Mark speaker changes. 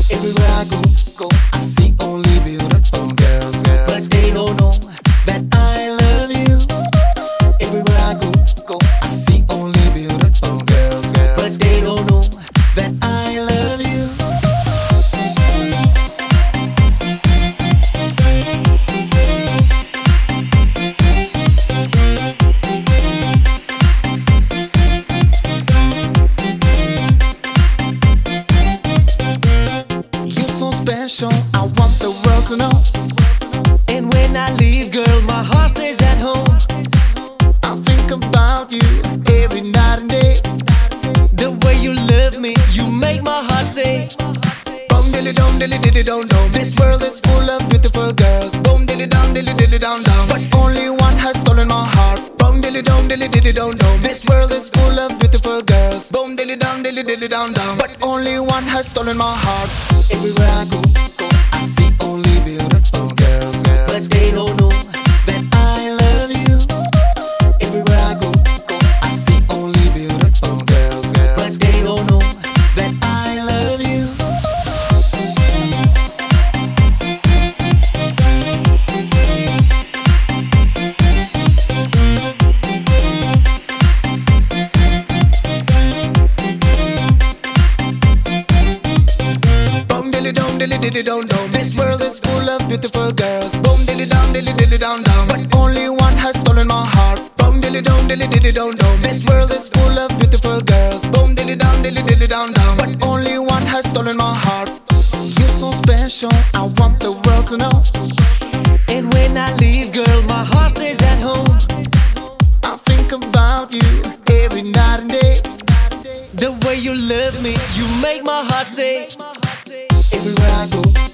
Speaker 1: Everywhere I go, I see only beautiful girls, but they don't know that I love you. Everywhere I go, I see only beautiful girls, but they don't know that I love you. You're so special, I want the world to know. And when I leave, girl, my heart stays at home. I think about you every night and day. The way you love me, you make my heart say boom dilly dum dilly dilly dum dum. This world is full of beautiful girls. Boom dilly dum dum. But only one has stolen my heart. Boom dilly dum dum. This world is full of beautiful girls. Boom dilly dum dum. But only one has stolen my heart. Everywhere I go, I see only beautiful girls, but they don't know that I love you. Everywhere I go, I see only beautiful girls, but they don't know that I love you. Boom dilly dum dum. This world is full of beautiful girls. Boom dilly dum dum. But only one has stolen my heart. Boom dilly dum dum. This world is full of beautiful girls. Boom dilly dum dum. But only one has stolen my heart. You're so special, I want the world to know. And when I leave, girl, my heart stays at home. I think about you every night and day. The way you love me, you make my heart say. Everywhere I go,